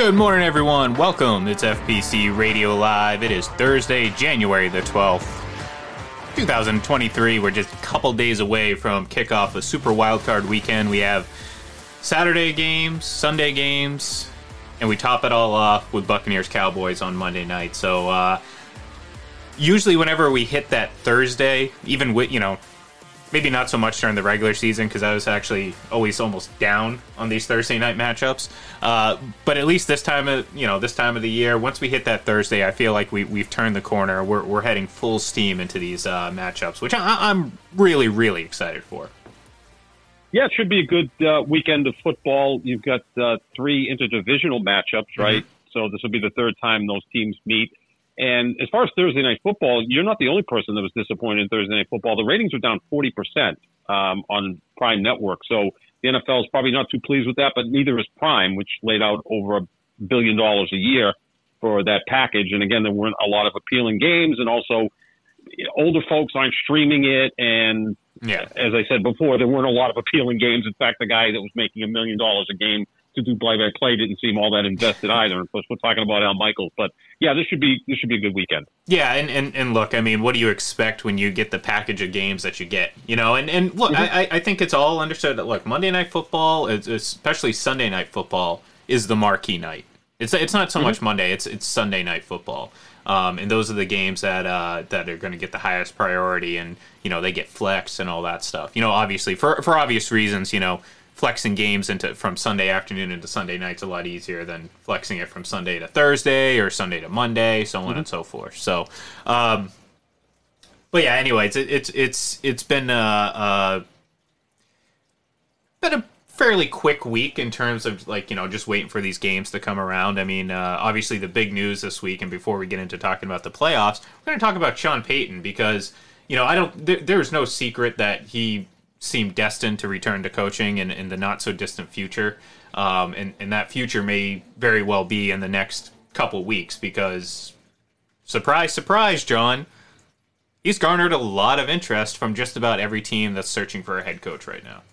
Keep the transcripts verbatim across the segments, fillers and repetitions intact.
Good morning, everyone. Welcome. It's F P C Radio Live. It is Thursday, January the twelfth, twenty twenty-three. We're just a couple days away from kickoff of Super Wildcard Weekend. We have Saturday games, Sunday games, and we top it all off with Buccaneers Cowboys on Monday night. So, uh, usually whenever we hit that Thursday, even with, you know, maybe not so much during the regular season because I was actually always almost down on these Thursday night matchups. Uh, but at least this time of you know this time of the year, once we hit that Thursday, I feel like we we've turned the corner. We're we're heading full steam into these uh, matchups, which I, I'm really really excited for. Yeah, it should be a good uh, weekend of football. You've got uh, three interdivisional matchups, right? Mm-hmm. So this will be the third time those teams meet. And as far as Thursday Night Football, you're not the only person that was disappointed in Thursday Night Football. The ratings were down forty percent um, on Prime Network. So the N F L is probably not too pleased with that, but neither is Prime, which laid out over a billion dollars a year for that package. And again, there weren't a lot of appealing games, and also older folks aren't streaming it. And yeah, as I said before, there weren't a lot of appealing games. In fact, the guy that was making a million dollars a game to do play-by-play didn't seem all that invested either. Of course, we're talking about Al Michaels, but yeah, this should be this should be a good weekend. Yeah, and, and, and look, I mean, what do you expect when you get the package of games that you get? You know, and, and look, mm-hmm. I I think it's all understood that look, Monday Night Football, especially Sunday Night Football, is the marquee night. It's it's not so mm-hmm. much Monday; it's it's Sunday Night Football, um, and those are the games that uh, that are going to get the highest priority, and you know they get flex and all that stuff. You know, obviously for for obvious reasons, you know. Flexing games into from Sunday afternoon into Sunday night's a lot easier than flexing it from Sunday to Thursday or Sunday to Monday, so on mm-hmm. and so forth. So, um, but yeah, anyways, it, it's it's it's been uh, uh, been a fairly quick week in terms of like you know just waiting for these games to come around. I mean, uh, obviously the big news this week, and before we get into talking about the playoffs, we're going to talk about Sean Payton because you know I don't there, there's no secret that he seem destined to return to coaching in, in the not-so-distant future. Um, and, and that future may very well be in the next couple weeks because, surprise, surprise, John, he's garnered a lot of interest from just about every team that's searching for a head coach right now.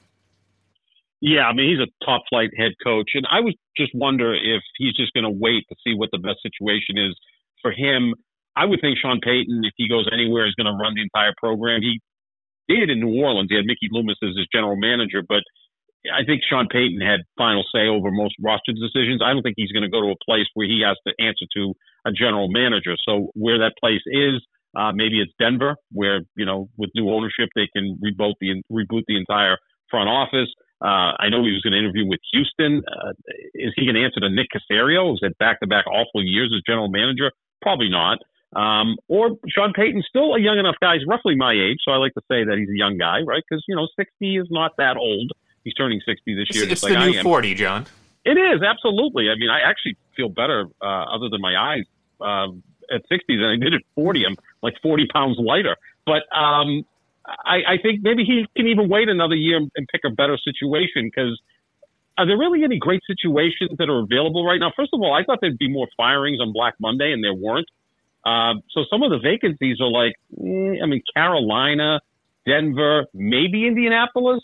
Yeah, I mean, he's a top-flight head coach, and I would just wonder if he's just going to wait to see what the best situation is for him. I would think Sean Payton, if he goes anywhere, is going to run the entire program. He did in New Orleans. He had Mickey Loomis as his general manager, but I think Sean Payton had final say over most roster decisions. I don't think he's going to go to a place where he has to answer to a general manager. So where that place is, uh, maybe it's Denver, where, you know, with new ownership, they can reboot the, reboot the entire front office. Uh, I know he was going to interview with Houston. Uh, is he going to answer to Nick Caserio, who's had back-to-back awful years as general manager? Probably not. Um, or Sean Payton's still a young enough guy. He's roughly my age, so I like to say that he's a young guy, right? Because, you know, sixty is not that old. He's turning sixty this year. It's, just it's like the new I am. forty, John. It is, absolutely. I mean, I actually feel better, uh, other than my eyes, uh, at sixty than I did at forty. I'm like forty pounds lighter. But um, I, I think maybe he can even wait another year and pick a better situation because are there really any great situations that are available right now? First of all, I thought there'd be more firings on Black Monday, and there weren't. Uh, so some of the vacancies are like, eh, I mean, Carolina, Denver, maybe Indianapolis.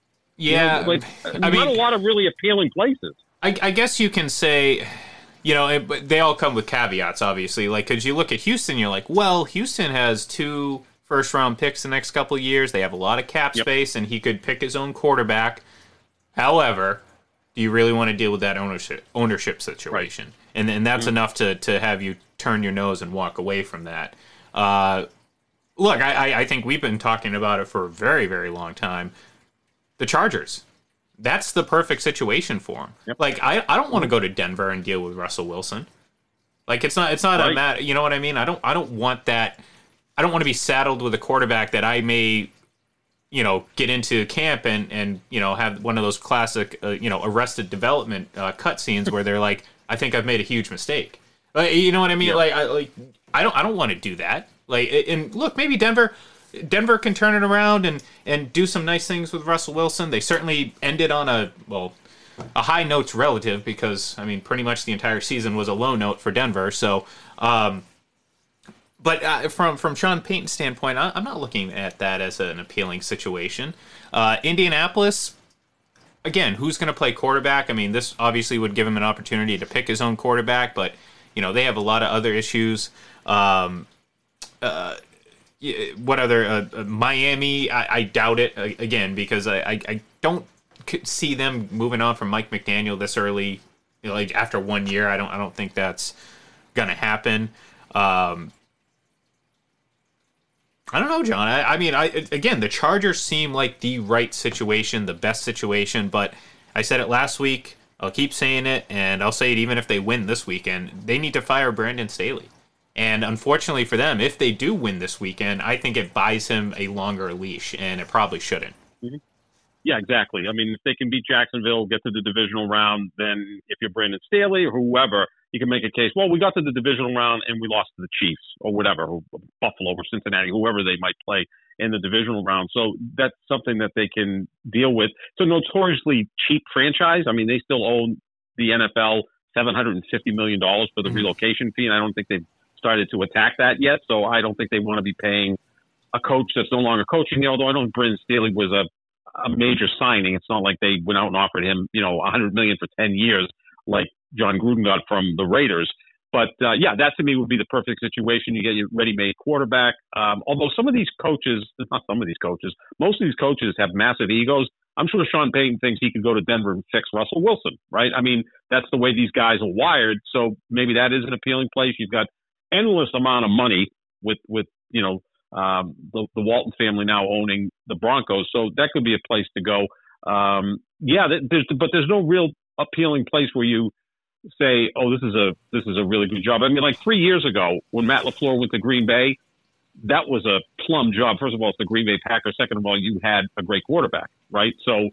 Yeah, you know, like, I not mean, a lot of really appealing places. I, I guess you can say, you know, it, but they all come with caveats, obviously. Like, because you look at Houston, you're like, well, Houston has two first-round picks the next couple of years. They have a lot of cap yep. space, and he could pick his own quarterback. However, do you really want to deal with that ownership ownership situation? Right. And and that's mm-hmm. enough to, to have you turn your nose and walk away from that. Uh, look, I, I think we've been talking about it for a very, very long time. The Chargers, that's the perfect situation for him. Yep. Like, I, I don't want to go to Denver and deal with Russell Wilson. Like, it's not it's not right. a matter. You know what I mean? I don't I don't want that. I don't want to be saddled with a quarterback that I may, you know, get into camp and and you know have one of those classic uh, you know Arrested Development uh, cutscenes where they're like, I think I've made a huge mistake. Like, you know what I mean? Yep. Like, I, like I don't I don't want to do that. Like, and look, maybe Denver. Denver can turn it around and, and do some nice things with Russell Wilson. They certainly ended on a, well, a high note's relative because, I mean, pretty much the entire season was a low note for Denver. So, um, but uh, from, from Sean Payton's standpoint, I, I'm not looking at that as an appealing situation. Uh, Indianapolis, again, who's going to play quarterback? I mean, this obviously would give him an opportunity to pick his own quarterback, but you know they have a lot of other issues. Um, uh, what other uh, uh, Miami? I, I doubt it uh, again because I, I, I don't see them moving on from Mike McDaniel this early. You know, like after one year, I don't I don't think that's gonna happen. Um, I don't know, John. I, I mean, I again, the Chargers seem like the right situation, the best situation. But I said it last week. I'll keep saying it, and I'll say it even if they win this weekend. They need to fire Brandon Staley. And unfortunately for them, if they do win this weekend, I think it buys him a longer leash, and it probably shouldn't. Mm-hmm. Yeah, exactly. I mean, if they can beat Jacksonville, get to the divisional round, then if you're Brandon Staley or whoever, you can make a case, well, we got to the divisional round and we lost to the Chiefs or whatever, or Buffalo or Cincinnati, whoever they might play in the divisional round. So that's something that they can deal with. It's a notoriously cheap franchise. I mean, they still own the N F L seven hundred fifty million dollars for the relocation fee, and I don't think they've started to attack that yet. So I don't think they want to be paying a coach that's no longer coaching, although I know Brandon Staley was a, a major signing. It's not like they went out and offered him, you know, one hundred million dollars for ten years like John Gruden got from the Raiders. But, uh, yeah, that to me would be the perfect situation. You get your ready-made quarterback. Um, although some of these coaches, not some of these coaches, most of these coaches have massive egos. I'm sure Sean Payton thinks he could go to Denver and fix Russell Wilson, right? I mean, that's the way these guys are wired. So maybe that is an appealing place. You've got endless amount of money with, with you know, um, the, the Walton family now owning the Broncos. So that could be a place to go. Um, yeah, there's, but there's no real appealing place where you say, oh, this is a this is a really good job. I mean, like three years ago when Matt LaFleur went to Green Bay, that was a plum job. First of all, it's the Green Bay Packers. Second of all, you had a great quarterback, right? So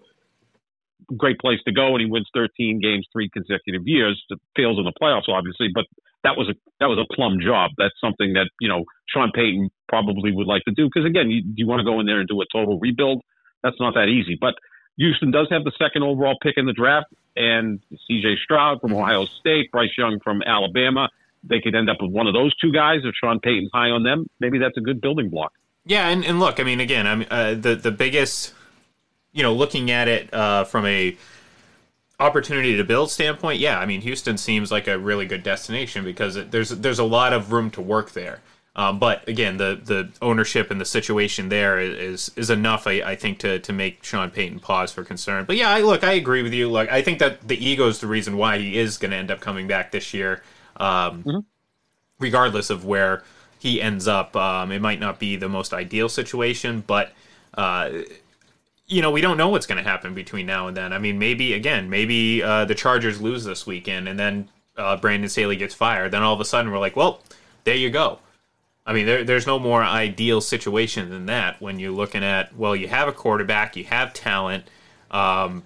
great place to go, and he wins thirteen games three consecutive years. It fails in the playoffs, obviously, but that was a that was a plum job. That's something that, you know, Sean Payton probably would like to do because, again, you, you want to go in there and do a total rebuild. That's not that easy. But Houston does have the second overall pick in the draft, and C J Stroud from Ohio State, Bryce Young from Alabama. They could end up with one of those two guys if Sean Payton's high on them. Maybe that's a good building block. Yeah, and, and look, I mean, again, I mean, uh, the the biggest, you know, looking at it uh, from a opportunity to build standpoint, yeah, I mean, Houston seems like a really good destination because it, there's there's a lot of room to work there. Um, but again, the, the ownership and the situation there is is enough, I, I think, to to make Sean Payton pause for concern. But yeah, I, look, I agree with you. Like, I think that the ego is the reason why he is going to end up coming back this year, um, mm-hmm. regardless of where he ends up. Um, it might not be the most ideal situation, but uh, you know, we don't know what's going to happen between now and then. I mean, maybe again, maybe uh, the Chargers lose this weekend, and then uh, Brandon Staley gets fired. Then all of a sudden, we're like, well, there you go. I mean, there, there's no more ideal situation than that when you're looking at, well, you have a quarterback, you have talent. Um,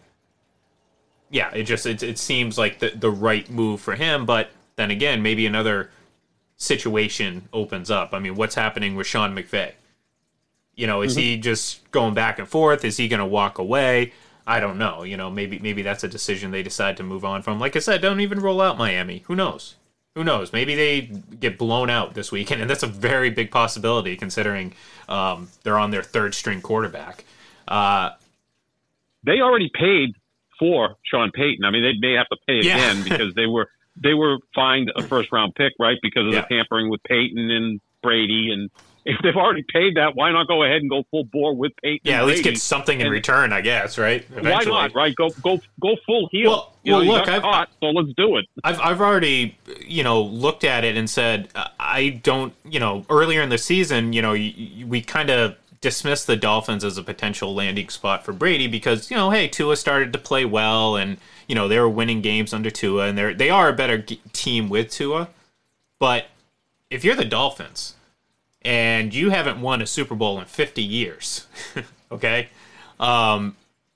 yeah, it just it, it seems like the, the right move for him. But then again, maybe another situation opens up. I mean, what's happening with Sean McVay? You know, is mm-hmm. he just going back and forth? Is he going to walk away? I don't know. You know, maybe maybe that's a decision they decide to move on from. Like I said, don't even roll out Miami. Who knows? Who knows? Maybe they get blown out this weekend, and that's a very big possibility considering um, they're on their third-string quarterback. Uh, they already paid for Sean Payton. I mean, they may have to pay yeah. again because they were they were fined a first-round pick, right, because of yeah. the tampering with Payton and Brady. And if they've already paid that, why not go ahead and go full bore with Payton? Yeah, and at least Brady? get something in and, return, I guess, right? Eventually. Why not, right? Go go go full heel. Well, you well know, look, you got I've, caught, so let's do it. I've I've already, you know, looked at it and said, I don't, you know, earlier in the season, you know, we kind of dismissed the Dolphins as a potential landing spot for Brady because, you know, hey, Tua started to play well and, you know, they were winning games under Tua and they're, they are a better g- team with Tua. But if you're the Dolphins and you haven't won a Super Bowl in fifty years, okay, um,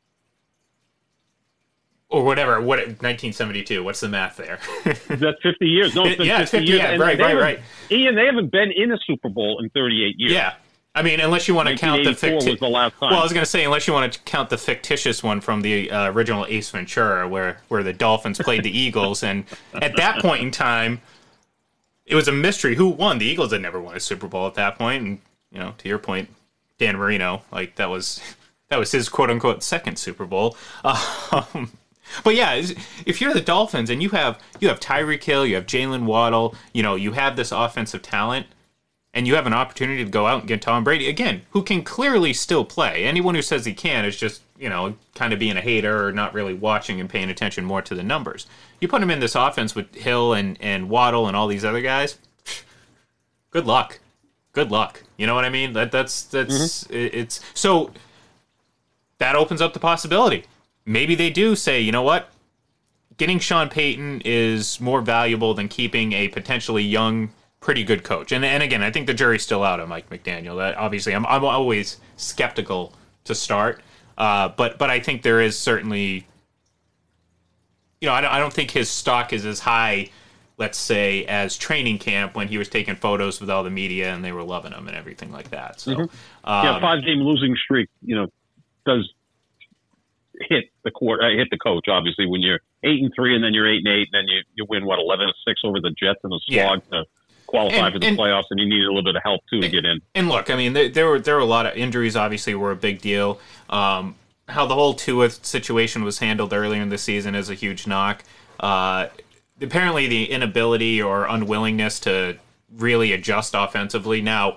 or whatever, what nineteen seventy-two, what's the math there? That's fifty years. No, it's been yeah, fifty, fifty years. Yeah, right, right, right. Ian, they haven't been in a Super Bowl in thirty-eight years. Yeah. I mean, unless you want to count the fictitious. Was the last time. Well, I was going to say, unless you want to count the fictitious one from the uh, original Ace Ventura, where where the Dolphins played the Eagles, and at that point in time, it was a mystery who won. The Eagles had never won a Super Bowl at that point, and you know, to your point, Dan Marino, like that was that was his quote unquote second Super Bowl. Um, but yeah, if you're the Dolphins and you have you have Tyreek Hill, you have Jalen Waddle, you know, you have this offensive talent, and you have an opportunity to go out and get Tom Brady again, who can clearly still play. Anyone who says he can't is just, you know, kind of being a hater or not really watching and paying attention more to the numbers. You put him in this offense with Hill and, and Waddle and all these other guys, good luck. Good luck. You know what I mean? That that's that's mm-hmm. it, it's so that opens up the possibility. Maybe they do say, you know what? Getting Sean Payton is more valuable than keeping a potentially young, pretty good coach. And and again, I think the jury's still out on Mike McDaniel. That obviously, I'm I'm always skeptical to start, uh, but but I think there is certainly, you know, I don't, I don't think his stock is as high, let's say, as training camp when he was taking photos with all the media and they were loving him and everything like that. So, mm-hmm. um, yeah, five game losing streak, you know, does hit the court, uh, hit the coach. Obviously, when you're eight and three and then you're eight and eight, and then you you win what eleven and six over the Jets in a slog yeah. to qualify and, for the and, playoffs, and you needed a little bit of help too to get in. And look, I mean, there, there were there were a lot of injuries. Obviously, were a big deal. Um, how the whole Tua situation was handled earlier in the season is a huge knock. Uh, apparently, the inability or unwillingness to really adjust offensively. Now,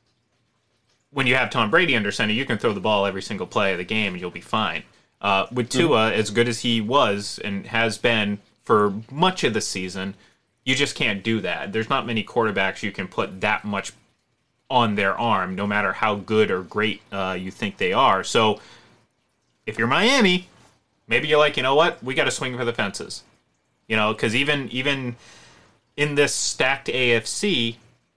when you have Tom Brady under center, you can throw the ball every single play of the game and you'll be fine. Uh, with Tua, mm-hmm. as good as he was and has been for much of the season, you just can't do that. There's not many quarterbacks you can put that much on their arm, no matter how good or great uh, you think they are. So if you're Miami, maybe you're like, you know what? We got to swing for the fences. You know, because even, even in this stacked A F C,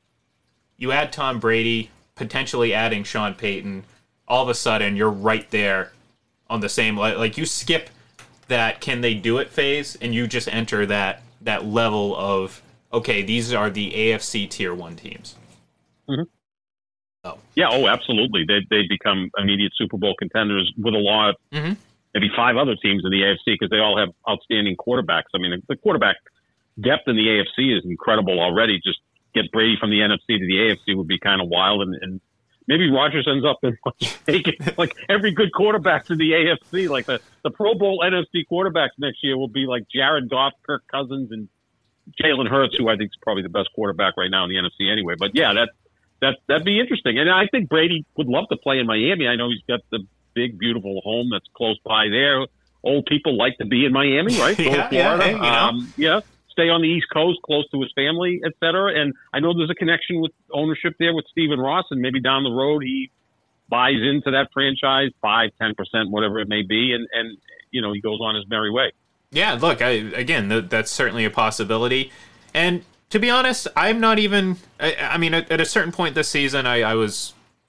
you add Tom Brady, potentially adding Sean Payton, all of a sudden you're right there on the same, like you skip that can they do it phase and you just enter that that level of, okay, these are the A F C tier one teams. Mm-hmm. Oh. Yeah, oh, absolutely. They they become immediate Super Bowl contenders with a lot, mm-hmm. maybe five other teams in the A F C because they all have outstanding quarterbacks. I mean, the quarterback depth in the A F C is incredible already. Just get Brady from the N F C to the A F C would be kind of wild, and, and maybe Rodgers ends up in taking like every good quarterback to the A F C. Like the, the Pro Bowl N F C quarterbacks next year will be like Jared Goff, Kirk Cousins, and Jalen Hurts, who I think is probably the best quarterback right now in the N F C anyway. But yeah, that that that'd be interesting. And I think Brady would love to play in Miami. I know he's got the big, beautiful home that's close by there. Old people like to be in Miami, right? yeah, yeah, hey, you know. um, yeah. Stay on the East Coast, close to his family, et cetera. And I know there's a connection with ownership there with Stephen Ross, and maybe down the road he buys into that franchise, five, ten percent, whatever it may be, and, and you know, he goes on his merry way. Yeah, look, I, again, th- that's certainly a possibility. And to be honest, I'm not even, I, I mean, at, at a certain point this season, I, I was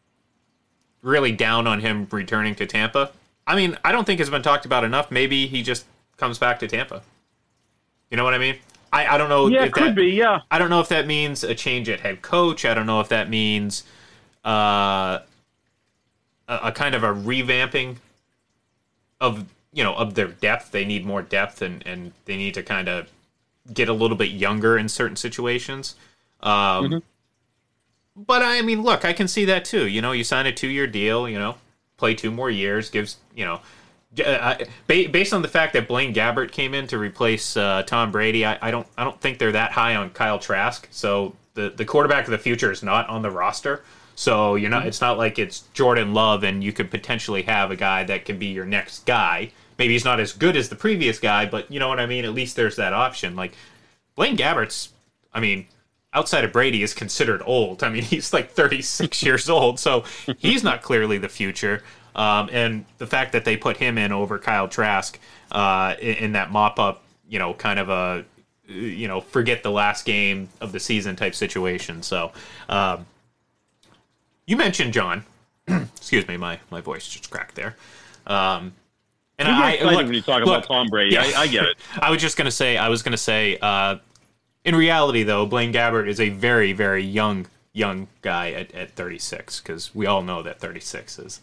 really down on him returning to Tampa. I mean, I don't think it's been talked about enough. Maybe he just comes back to Tampa. You know what I mean? I, I don't know. Yeah, if it could that, be, yeah. I don't know if that means a change at head coach. I don't know if that means uh, a, a kind of a revamping of, you know, of their depth. They need more depth, and, and they need to kind of get a little bit younger in certain situations. Um, mm-hmm. But, I mean, look, I can see that too. You know, you sign a two-year deal, you know, play two more years, gives, you know, Uh, based on the fact that Blaine Gabbert came in to replace uh, Tom Brady, I, I don't I don't think they're that high on Kyle Trask. So the, the quarterback of the future is not on the roster. So you're not. It's not like it's Jordan Love and you could potentially have a guy that can be your next guy. Maybe he's not as good as the previous guy, but you know what I mean. At least there's that option. Like Blaine Gabbert's, I mean, outside of Brady, is considered old. I mean, he's like thirty-six years old, so he's not clearly the future. Um, and the fact that they put him in over Kyle Trask uh, in, in that mop-up, you know, kind of a, you know, forget the last game of the season type situation. So um, you mentioned John. Excuse me, my, my voice just cracked there. Um, and you I, get excited look, when you talk look, about Tom Brady. Yeah. I, I get it. I was just gonna say. I was gonna say. Uh, in reality, though, Blaine Gabbert is a very, very young, young guy at, at thirty-six, because we all know that thirty-six is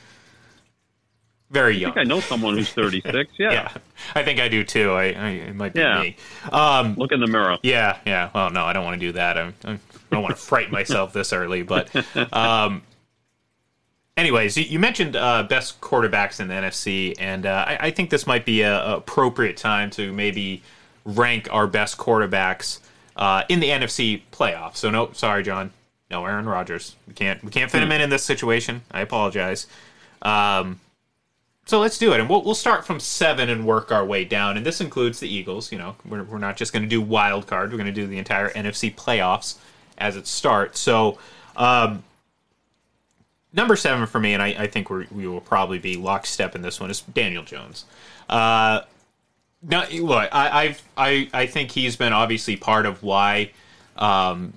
very young. I think I know someone who's thirty-six. Yeah, yeah, I think I do too. I, I it might be yeah. me. Um, Look in the mirror. Yeah, yeah. Well, no, I don't want to do that. I, I don't want to frighten myself this early, but. Um, anyways, you mentioned uh, best quarterbacks in the N F C, and uh, I, I think this might be a, a appropriate time to maybe rank our best quarterbacks uh, in the N F C playoffs. So no, sorry, John, no Aaron Rodgers. We can't we can't fit him in in this situation. I apologize. Um, so let's do it, and we'll we'll start from seven and work our way down. And this includes the Eagles. You know, we're we're not just going to do wild card. We're going to do the entire N F C playoffs as it starts. So. Um, Number seven for me, and I, I think we we will probably be lockstep in this one, is Daniel Jones. Uh, now, look, I, I've, I I think he's been obviously part of why um,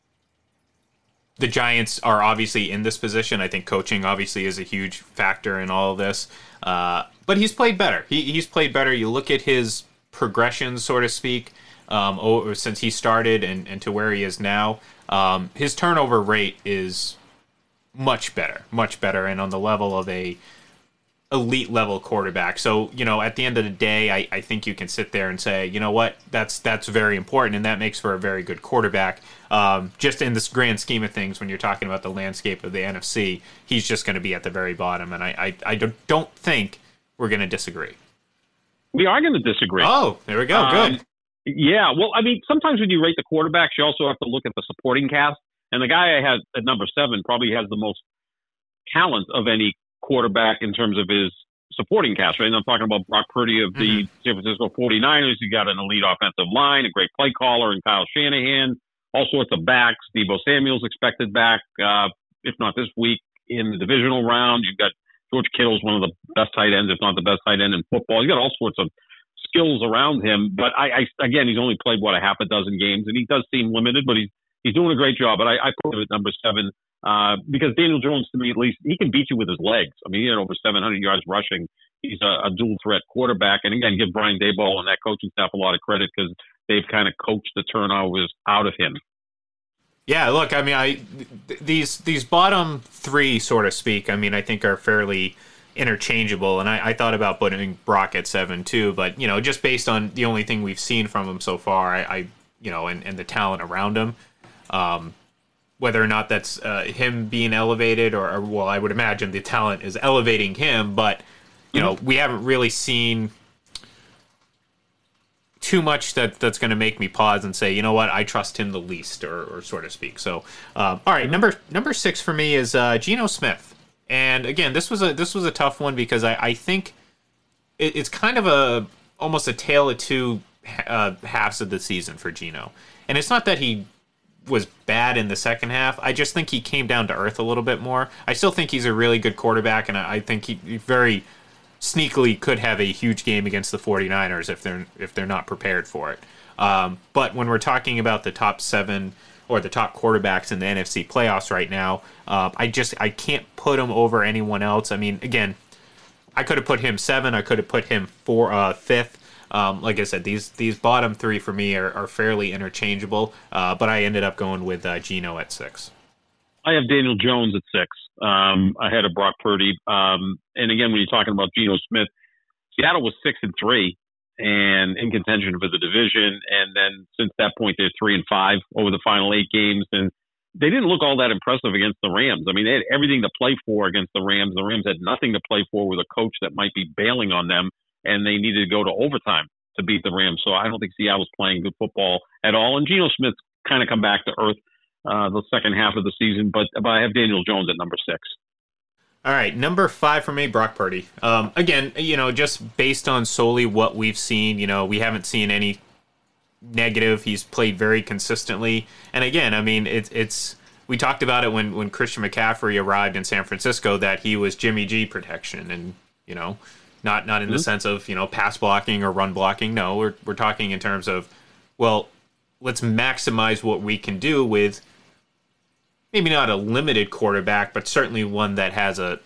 the Giants are obviously in this position. I think coaching obviously is a huge factor in all of this. Uh, but he's played better. He, he's played better. You look at his progression, so to speak, um, over, since he started and, and to where he is now. Um, his turnover rate is much better, much better, and on the level of a elite level quarterback. So, you know, at the end of the day, I, I think you can sit there and say, you know what, that's that's very important, and that makes for a very good quarterback. Um, just in this grand scheme of things, when you're talking about the landscape of the N F C, he's just going to be at the very bottom, and I, I, I don't think we're going to disagree. We are going to disagree. Oh, there we go. Um, good. Yeah, well, I mean, sometimes when you rate the quarterbacks, you also have to look at the supporting cast. And the guy I had at number seven probably has the most talent of any quarterback in terms of his supporting cast, right? And I'm talking about Brock Purdy of the mm-hmm. San Francisco forty-niners. He got an elite offensive line, a great play caller in Kyle Shanahan, all sorts of backs. Deebo Samuel's expected back, uh, if not this week, in the divisional round. You've got George Kittle's one of the best tight ends, if not the best tight end in football. He's got all sorts of skills around him. But, I, I again, he's only played, what, a half a dozen games, and he does seem limited, but he's He's doing a great job, but I, I put him at number seven uh, because Daniel Jones, to me at least, he can beat you with his legs. I mean, he had over seven hundred yards rushing. He's a, a dual-threat quarterback. And, again, give Brian Daboll and that coaching staff a lot of credit because they've kind of coached the turnovers out of him. Yeah, look, I mean, I th- these these bottom three, so to speak, I mean, I think are fairly interchangeable, and I, I thought about putting Brock at seven, too, but, you know, just based on the only thing we've seen from him so far, I, I you know, and, and the talent around him, Um, whether or not that's uh, him being elevated or, or, well, I would imagine the talent is elevating him, but, you know, we haven't really seen too much that that's going to make me pause and say, you know what, I trust him the least, or, or so to speak. So, um, all right, number number six for me is uh, Geno Smith. And again, this was a this was a tough one because I, I think it, it's kind of a almost a tale of two uh, halves of the season for Geno. And it's not that he was bad in the second half. I just think he came down to earth a little bit more. I still think he's a really good quarterback, and I think he very sneakily could have a huge game against the forty-niners if they're if they're not prepared for it. Um, but when we're talking about the top seven or the top quarterbacks in the N F C playoffs right now, uh, I just I can't put him over anyone else. I mean, again, I could have put him seven. I could have put him four, uh, fifth. Um, like I said, these these bottom three for me are, are fairly interchangeable, uh, but I ended up going with uh, Geno at six. I have Daniel Jones at six, um, ahead of Brock Purdy. Um, and again, when you're talking about Geno Smith, Seattle was six and three and in contention for the division. And then since that point, they're three and five over the final eight games. And they didn't look all that impressive against the Rams. I mean, they had everything to play for against the Rams. The Rams had nothing to play for with a coach that might be bailing on them, and they needed to go to overtime to beat the Rams. So I don't think Seattle's playing good football at all. And Geno Smith's kind of come back to earth uh, the second half of the season, but, but I have Daniel Jones at number six. All right, number five for me, Brock Purdy. Um, again, you know, just based on solely what we've seen, you know, we haven't seen any negative. He's played very consistently. And again, I mean, it's it's we talked about it when, when Christian McCaffrey arrived in San Francisco that he was Jimmy G protection, and, you know, Not not in the mm-hmm. sense of, you know, pass blocking or run blocking. No, we're we're talking in terms of, well, let's maximize what we can do with maybe not a limited quarterback, but certainly one that has a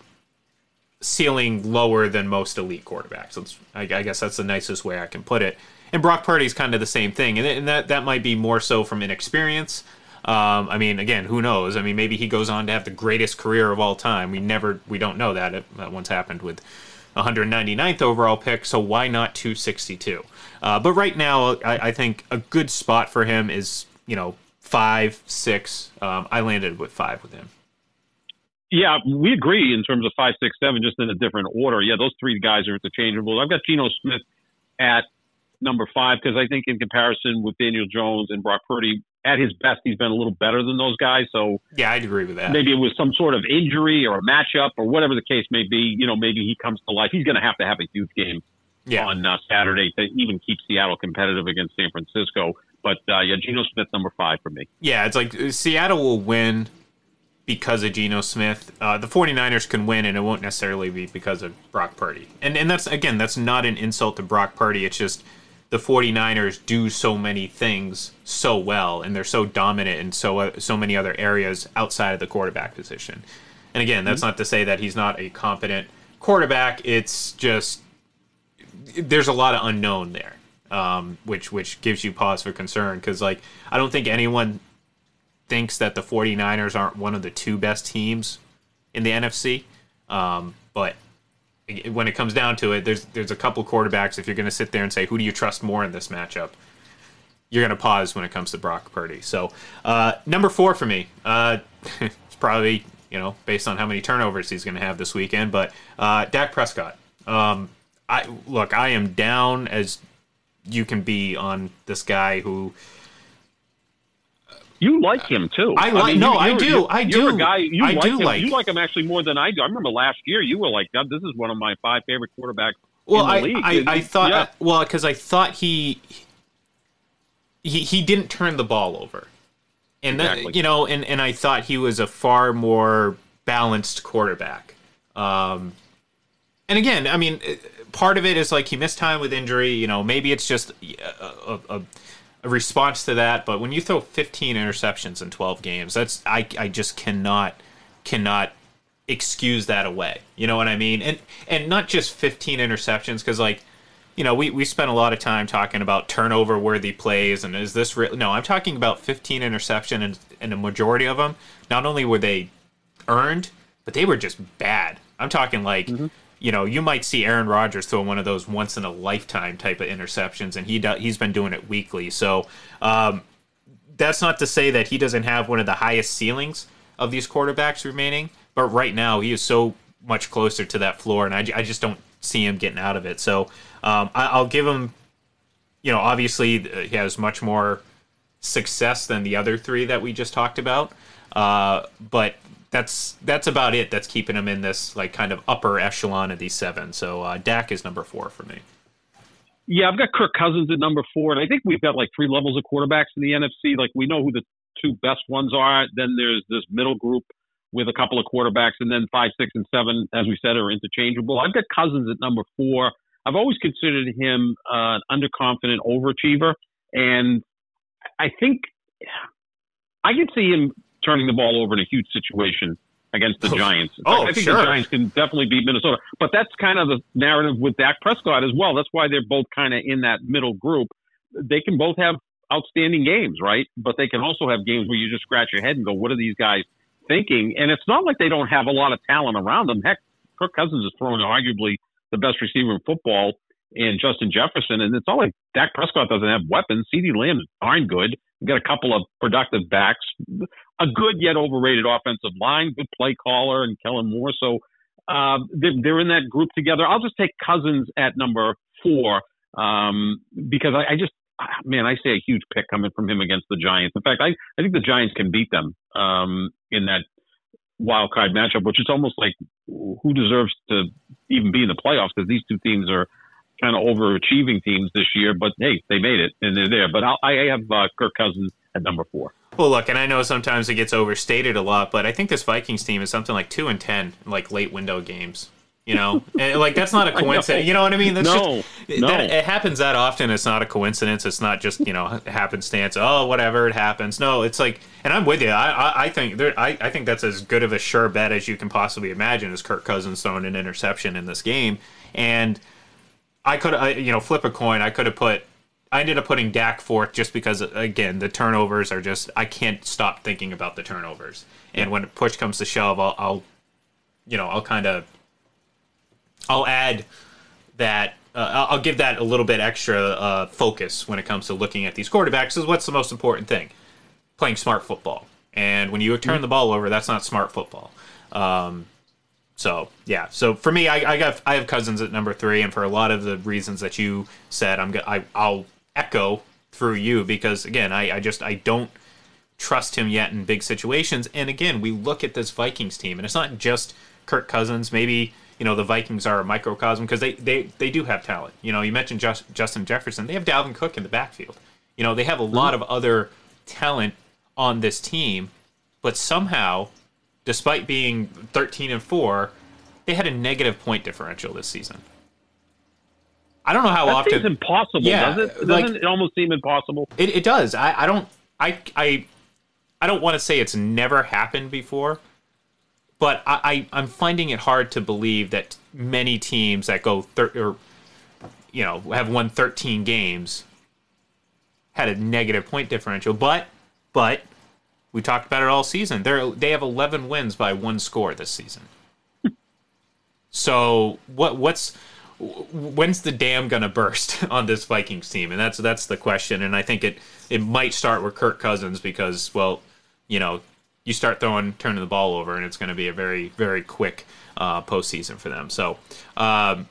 ceiling lower than most elite quarterbacks. Let's, I, I guess that's the nicest way I can put it. And Brock Purdy's kind of the same thing, and, and that that might be more so from inexperience. Um, I mean, again, who knows? I mean, maybe he goes on to have the greatest career of all time. We never, we don't know that. It, that once happened with one hundred ninety-ninth overall pick, so why not two sixty-two? Uh, but right now, I, I think a good spot for him is, you know, five, six. Um, I landed with five with him. Yeah, we agree in terms of five, six, seven, just in a different order. Yeah, those three guys are interchangeable. I've got Geno Smith at number five because I think in comparison with Daniel Jones and Brock Purdy, at his best, he's been a little better than those guys. So yeah, I'd agree with that. Maybe it was some sort of injury or a matchup or whatever the case may be. You know, maybe he comes to life. He's going to have to have a huge game yeah. on uh, Saturday to even keep Seattle competitive against San Francisco. But uh, yeah, Geno Smith number five for me. Yeah, it's like Seattle will win because of Geno Smith. Uh, the 49ers can win, and it won't necessarily be because of Brock Purdy. And and that's, again, that's not an insult to Brock Purdy. It's just the 49ers do so many things so well, and they're so dominant in so uh, so many other areas outside of the quarterback position. And again, that's mm-hmm. not to say that he's not a competent quarterback. It's just there's a lot of unknown there, um, which which gives you pause for concern because, like, I don't think anyone thinks that the 49ers aren't one of the two best teams in the N F C. Um, but when it comes down to it, there's there's a couple quarterbacks. If you're going to sit there and say, who do you trust more in this matchup, you're going to pause when it comes to Brock Purdy. So uh, number four for me, uh, it's probably, you know, based on how many turnovers he's going to have this weekend, but uh, Dak Prescott. Um, I look, I am down as you can be on this guy who. You like him too. I like. I mean, no, I do. You're, I do. You're a guy. You I like do him. like. You like him actually more than I do. I remember last year you were like, "This is one of my five favorite quarterbacks well, in the I, league." I, I, I thought. Yeah. Uh, well, because I thought he, he he didn't turn the ball over, and exactly. that, you know, and, and I thought he was a far more balanced quarterback. Um, and again, I mean, part of it is like he missed time with injury. You know, maybe it's just a. a, a a response to that, but when you throw fifteen interceptions in twelve games, that's I I just cannot cannot excuse that away. You know what I mean? And and not just fifteen interceptions, because like, you know, we we spent a lot of time talking about turnover worthy plays and is this real? No, I'm talking about fifteen interception and and a majority of them, not only were they earned, but they were just bad. I'm talking like. Mm-hmm. You know, you might see Aaron Rodgers throw one of those once-in-a-lifetime type of interceptions, and he do, he's been doing it weekly. So um, that's not to say that he doesn't have one of the highest ceilings of these quarterbacks remaining, but right now he is so much closer to that floor, and I, I just don't see him getting out of it. So um, I, I'll give him, you know, obviously he has much more success than the other three that we just talked about, uh, but That's that's about it. That's keeping him in this like kind of upper echelon of these seven. So uh, Dak is number four for me. Yeah, I've got Kirk Cousins at number four, and I think we've got like three levels of quarterbacks in the N F C. Like we know who the two best ones are. Then there's this middle group with a couple of quarterbacks, and then five, six, and seven, as we said, are interchangeable. I've got Cousins at number four. I've always considered him uh, an underconfident overachiever, and I think I could see him turning the ball over in a huge situation against the Giants. In fact, oh, I think sure. the Giants can definitely beat Minnesota. But that's kind of the narrative with Dak Prescott as well. That's why they're both kind of in that middle group. They can both have outstanding games, right? But they can also have games where you just scratch your head and go, what are these guys thinking? And it's not like they don't have a lot of talent around them. Heck, Kirk Cousins is throwing arguably the best receiver in football in Justin Jefferson. And it's not like Dak Prescott doesn't have weapons. CeeDee Lamb is darn good. We've got a couple of productive backs, a good yet overrated offensive line, good play caller, and Kellen Moore. So uh, they're, they're in that group together. I'll just take Cousins at number four um, because I, I just, man, I see a huge pick coming from him against the Giants. In fact, I, I think the Giants can beat them um, in that wild card matchup, which is almost like who deserves to even be in the playoffs because these two teams are kind of overachieving teams this year, but hey, they made it and they're there. But I'll, I have uh, Kirk Cousins at number four. Well, look, and I know sometimes it gets overstated a lot, but I think this Vikings team is something like two and ten, like late window games. You know, and like that's not a coincidence. Know. You know what I mean? That's no, just, no. That, it happens that often. It's not a coincidence. It's not just you know happenstance. Oh, whatever, it happens. No, it's like, and I'm with you. I I, I think there, I I think that's as good of a sure bet as you can possibly imagine. As Kirk Cousins throwing an interception in this game, and I could, I, you know, flip a coin. I could have put. I ended up putting Dak fourth just because, again, the turnovers are just. I can't stop thinking about the turnovers, and when push comes to shove, I'll, I'll you know, I'll kind of. I'll add that. Uh, I'll give that a little bit extra uh, focus when it comes to looking at these quarterbacks. Is what's the most important thing? Playing smart football. And when you turn mm-hmm. the ball over, that's not smart football. Um, so yeah, so for me, I, I got I have Cousins at number three, and for a lot of the reasons that you said, I'm I, I'll echo through you because again, I, I just I don't trust him yet in big situations. And again, we look at this Vikings team, and it's not just Kirk Cousins. Maybe you know the Vikings are a microcosm because they, they they do have talent. You know, you mentioned Just, Justin Jefferson. They have Dalvin Cook in the backfield. You know, they have a lot of other talent on this team, but somehow, despite being thirteen and four, they had a negative point differential this season. I don't know how that often. Seems impossible, yeah, does it? Doesn't like, it almost seem impossible? It, it does. I, I don't. I I I don't want to say it's never happened before, but I, I I'm finding it hard to believe that many teams that go thir- or you know have won thirteen games had a negative point differential. But but we talked about it all season. They they have eleven wins by one score this season. So what what's when's the dam gonna burst on this Vikings team? And that's that's the question. And I think it it might start with Kirk Cousins because, well, you know, you start throwing turning the ball over, and it's going to be a very very quick uh, postseason for them. So um,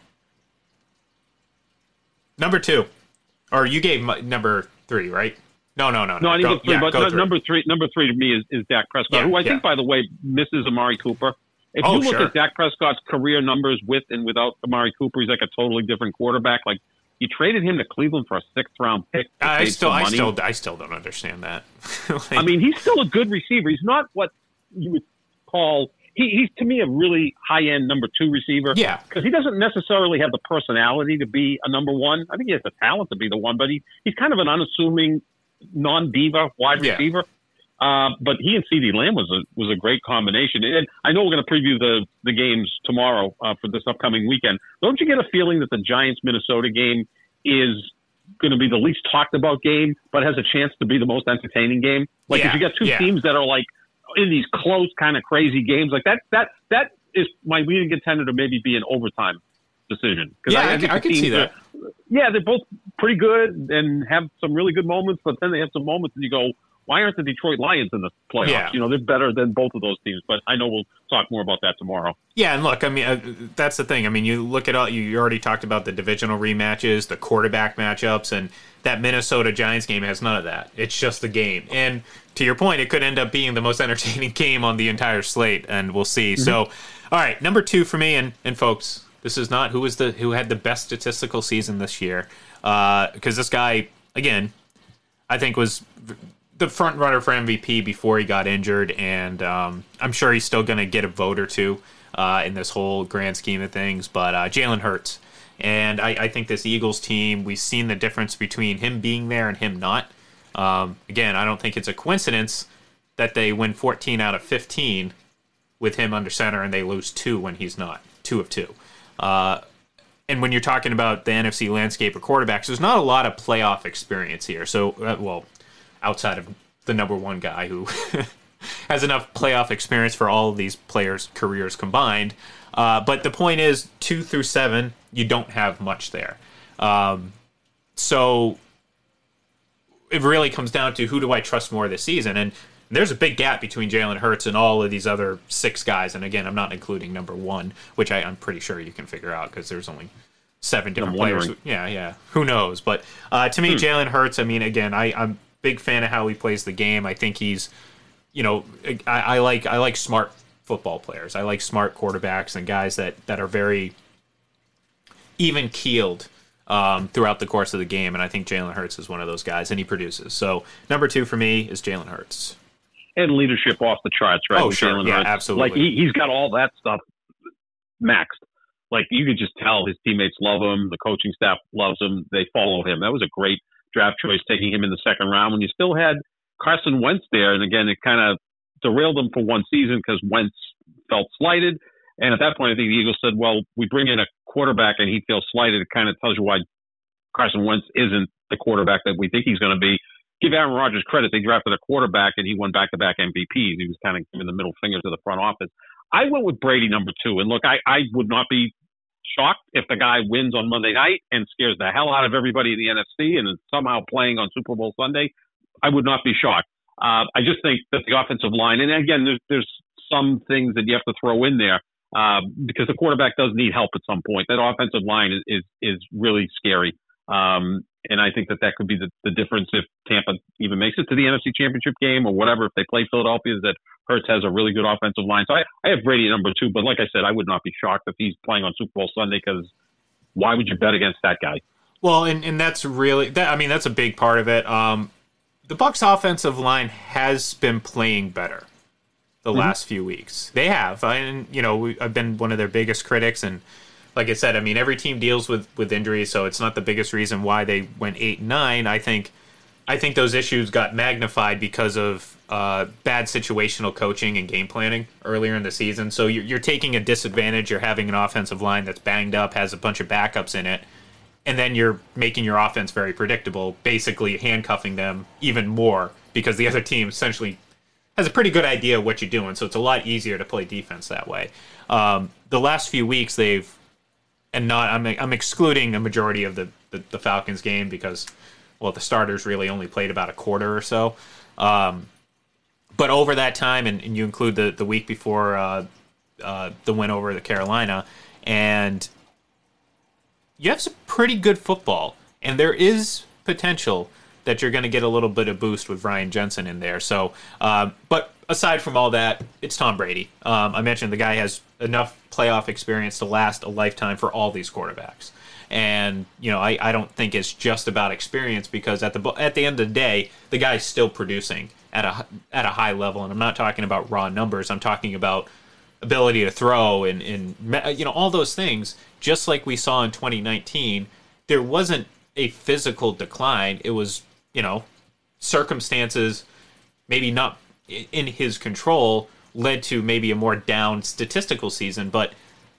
number two, or you gave my, number three, right? No, no, no, no. No, I didn't go, get three, yeah, but go no, three. number three, number three to me is, is Dak Prescott, Yeah, who I yeah. think, by the way, misses Amari Cooper. If Oh, you look sure. at Dak Prescott's career numbers with and without Amari Cooper, he's like a totally different quarterback. Like, you traded him to Cleveland for a sixth round pick. to I save still, some I money. still, I still don't understand that. Like, I mean, he's still a good receiver. He's not what you would call. He, he's to me a really high end number two receiver. yeah, Because he doesn't necessarily have the personality to be a number one. I think he has the talent to be the one, but he, he's kind of an unassuming, non diva wide Yeah. receiver. Uh, but he and CeeDee Lamb was a was a great combination. And I know we're going to preview the the games tomorrow uh, for this upcoming weekend. Don't you get a feeling that the Giants Minnesota game is going to be the least talked about game, but has a chance to be the most entertaining game? Like, Yeah, if you got two yeah. teams that are like in these close, kind of crazy games, like that, that that is my leading contender to maybe be an overtime decision. 'Cause yeah, I, think I, I the can see teams that. are- yeah, they're both pretty good and have some really good moments, but then they have some moments and you go, why aren't the Detroit Lions in the playoffs? Yeah. You know, they're better than both of those teams, but I know we'll talk more about that tomorrow. Yeah, and look, I mean, uh, that's the thing. I mean, you look at all, you, you already talked about the divisional rematches, the quarterback matchups, and that Minnesota Giants game has none of that. It's just the game. And to your point, it could end up being the most entertaining game on the entire slate, and we'll see. Mm-hmm. So, all right, number two for me, and, and folks, this is not who was the who had the best statistical season this year, because uh, this guy, again, I think was the front runner for M V P before he got injured, and um, I'm sure he's still going to get a vote or two uh, in this whole grand scheme of things. But uh, Jalen Hurts, and I, I think this Eagles team, we've seen the difference between him being there and him not. Um, again, I don't think it's a coincidence that they win fourteen out of fifteen with him under center, and they lose two when he's not, two of two. Uh, and when you're talking about the N F C landscape of quarterbacks, there's not a lot of playoff experience here. So, uh, well. outside of the number one guy who has enough playoff experience for all of these players' careers combined. Uh, but the point is, two through seven, you don't have much there. Um, so it really comes down to who do I trust more this season? And there's a big gap between Jalen Hurts and all of these other six guys. And again, I'm not including number one, which I, I'm pretty sure you can figure out because there's only seven different players. Yeah, yeah. Who knows? But uh, to me, hmm. Jalen Hurts, I mean, again, I, I'm big fan of how he plays the game. I think he's, you know, I, I like I like smart football players. I like smart quarterbacks and guys that, that are very even keeled um, throughout the course of the game. And I think Jalen Hurts is one of those guys, and he produces. So number two for me is Jalen Hurts. And leadership off the charts, right? Oh, sure. Jalen yeah, Hurts. absolutely. Like, he, he's got all that stuff maxed. Like, you could just tell his teammates love him. The coaching staff loves him. They follow him. That was a great draft choice, taking him in the second round when you still had Carson Wentz there. And again, it kind of derailed him for one season because Wentz felt slighted. And at that point, I think the Eagles said, well, we bring in a quarterback and he feels slighted. It kind of tells you why Carson Wentz isn't the quarterback that we think he's going to be. Give Aaron Rodgers credit. They drafted a quarterback and he won back-to-back M V Ps. He was kind of giving the middle finger to the front office. I went with Brady number two. And look, I, I would not be shocked if the guy wins on Monday night and scares the hell out of everybody in the N F C and is somehow playing on Super Bowl Sunday. I would not be shocked. Uh, I just think that the offensive line, and again, there's, there's some things that you have to throw in there uh, because the quarterback does need help at some point. That offensive line is is, is really scary. Um, and I think that that could be the, the difference if Tampa even makes it to the N F C Championship game or whatever. If they play Philadelphia, is that Hurts has a really good offensive line. So I, I have Brady at number two. But like I said, I would not be shocked if he's playing on Super Bowl Sunday because why would you bet against that guy? Well, and, and that's really that. I mean, that's a big part of it. Um, the Bucs' offensive line has been playing better the mm-hmm. last few weeks. They have, and you know, we, I've been one of their biggest critics. And like I said, I mean, every team deals with, with injuries, so it's not the biggest reason why they went eight and nine. I think, I think those issues got magnified because of uh, bad situational coaching and game planning earlier in the season. So you're, you're taking a disadvantage. You're having an offensive line that's banged up, has a bunch of backups in it. And then you're making your offense very predictable, basically handcuffing them even more because the other team essentially has a pretty good idea of what you're doing. So it's a lot easier to play defense that way. Um, the last few weeks, they've, and not I'm I'm excluding a majority of the, the, the Falcons game because, well, the starters really only played about a quarter or so. Um, but over that time, and, and you include the, the week before uh, uh, the win over the Carolina, and you have some pretty good football, and there is potential that you're going to get a little bit of boost with Ryan Jensen in there. So, um, but aside from all that, it's Tom Brady. Um, I mentioned the guy has enough playoff experience to last a lifetime for all these quarterbacks. And, you know, I, I don't think it's just about experience because at the at the end of the day, the guy's still producing at a at a high level. And I'm not talking about raw numbers. I'm talking about ability to throw and, and you know, all those things. Just like we saw in twenty nineteen, there wasn't a physical decline. It was, you know, circumstances maybe not in his control led to maybe a more down statistical season. But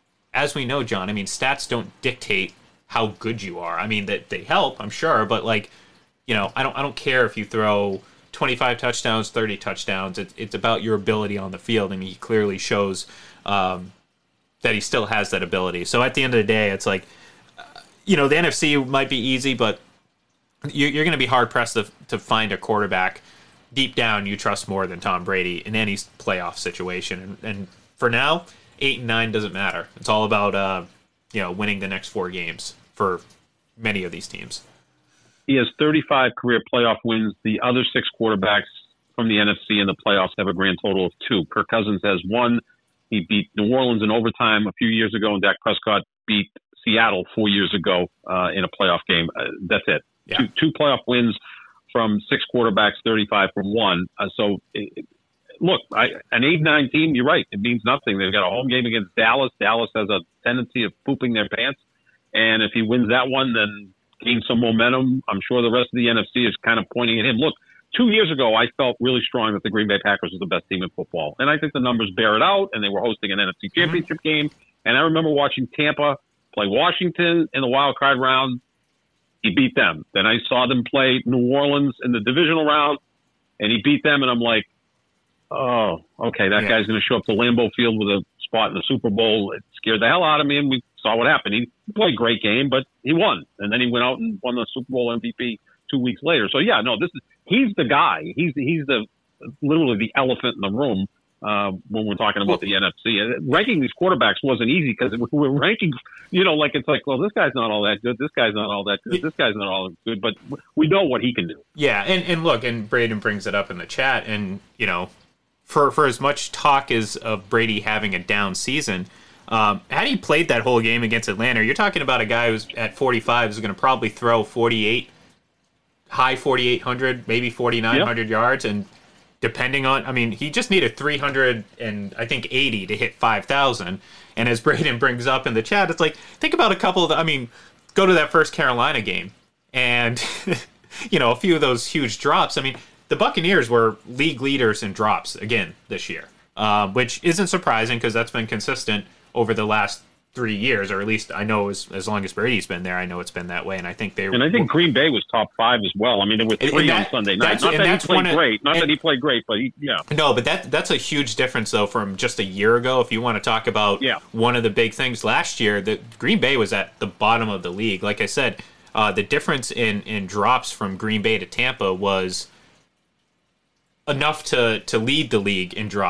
as we know, John, I mean, stats don't dictate how good you are. I mean, that they help, I'm sure, but like, you know, I don't I don't care if you throw twenty-five touchdowns, thirty touchdowns. It, it's about your ability on the field, and he clearly shows um, that he still has that ability. So at the end of the day, it's like, uh, you know, the N F C might be easy, but you, you're going to be hard pressed to to find a quarterback deep down you trust more than Tom Brady in any playoff situation. And, and for now, eight and nine doesn't matter. It's all about uh, you know, winning the next four games for many of these teams. He has thirty-five career playoff wins. The other six quarterbacks from the N F C in the playoffs have a grand total of two. Kirk Cousins has one. He beat New Orleans in overtime a few years ago, and Dak Prescott beat Seattle four years ago uh, in a playoff game. Uh, that's it. Yeah. Two, two playoff wins from six quarterbacks, thirty-five from one. Uh, so, it, look, I, an eight nine team, you're right. It means nothing. They've got a home game against Dallas. Dallas has a tendency of pooping their pants. And if he wins that one, then gain some momentum. I'm sure the rest of the N F C is kind of pointing at him. Look, two years ago, I felt really strong that the Green Bay Packers was the best team in football. And I think the numbers bear it out, and they were hosting an N F C Championship mm-hmm. game. And I remember watching Tampa play Washington in the wild card round. He beat them. Then I saw them play New Orleans in the divisional round, and he beat them. And I'm like, oh, okay, that yeah. guy's going to show up to Lambeau Field with a spot in the Super Bowl. It scared the hell out of me, and we saw what happened. He played a great game, but he won. And then he went out and won the Super Bowl M V P two weeks later. So, yeah, no, this is he's the guy. He's he's the literally the elephant in the room uh, when we're talking about the N F C. And ranking these quarterbacks wasn't easy because we're ranking, you know, like it's like, well, this guy's not all that good. This guy's not all that good. This guy's not all that good. But we know what he can do. Yeah, and, and look, and Braden brings it up in the chat, and, you know, for, for as much talk as of Brady having a down season, Um, had he played that whole game against Atlanta, you're talking about a guy who's at forty-five is going to probably throw forty-eight, high forty-eight hundred, maybe forty-nine hundred yep. yards, and depending on, I mean, he just needed three hundred and I think eighty to hit five thousand. And as Braden brings up in the chat, it's like, think about a couple of, the, I mean, go to that first Carolina game, and you know, a few of those huge drops. I mean, the Buccaneers were league leaders in drops again this year, uh, which isn't surprising because that's been consistent over the last three years, or at least I know as, as long as Brady's been there, I know it's been that way. And I think they and I think were, Green Bay was top five as well. I mean, there were three that, on Sunday night. Not that he played of, great. Not and, that he played great, but he, yeah. No, but that that's a huge difference though from just a year ago. If you want to talk about yeah. one of the big things last year, that Green Bay was at the bottom of the league. Like I said, uh, the difference in in drops from Green Bay to Tampa was enough to to lead the league in drops.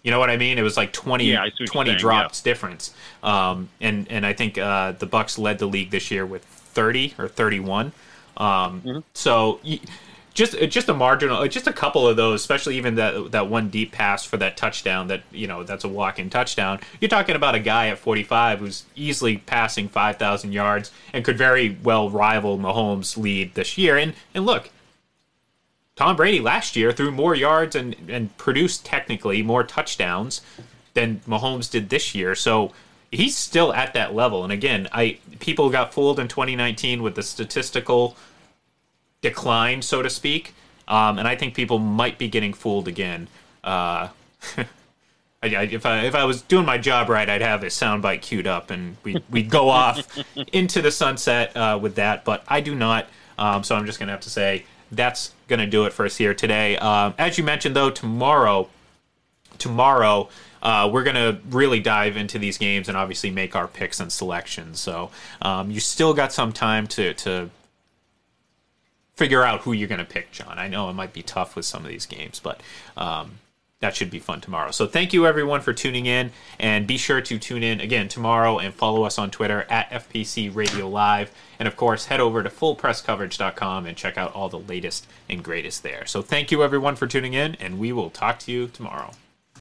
You know what I mean? It was like twenty, yeah, twenty saying, drops yeah. difference. Um, and, and I think uh, the Bucks led the league this year with thirty or thirty-one. Um, mm-hmm. So just just a marginal, just a couple of those, especially even that that one deep pass for that touchdown that, you know, that's a walk-in touchdown. You're talking about a guy at forty-five who's easily passing five thousand yards and could very well rival Mahomes' lead this year. And, and look, Tom Brady last year threw more yards and, and produced technically more touchdowns than Mahomes did this year. So he's still at that level. And again, I people got fooled in twenty nineteen with the statistical decline, so to speak. Um, and I think people might be getting fooled again. Uh, I, I, if I if I was doing my job right, I'd have a soundbite queued up and we we'd go off into the sunset uh, with that. But I do not. Um, so I'm just gonna have to say that's going to do it for us here today. Um, as you mentioned, though, tomorrow, tomorrow uh, we're going to really dive into these games and obviously make our picks and selections. So um, you still got some time to, to figure out who you're going to pick, John. I know it might be tough with some of these games, but um, that should be fun tomorrow. So thank you, everyone, for tuning in. And be sure to tune in again tomorrow and follow us on Twitter at F P C Radio Live. And, of course, head over to full press coverage dot com and check out all the latest and greatest there. So thank you, everyone, for tuning in, and we will talk to you tomorrow.